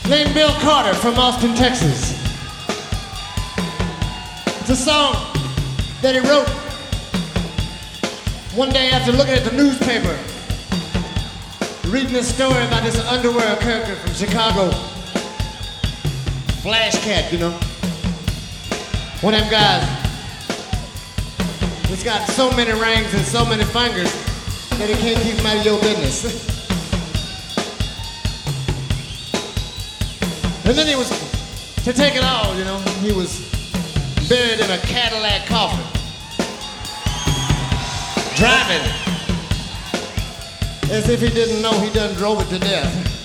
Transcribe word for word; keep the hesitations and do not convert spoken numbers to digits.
named Bill Carter from Austin, Texas. It's a song that he wrote one day after looking at the newspaper, reading this story about this underworld character from Chicago, Flash Cat, you know. One of them guys. He's got so many rings and so many fingers that he can't keep them out of your business. And then he was, to take it all, you know, he was buried in a Cadillac coffin, driving as if he didn't know he done drove it to death.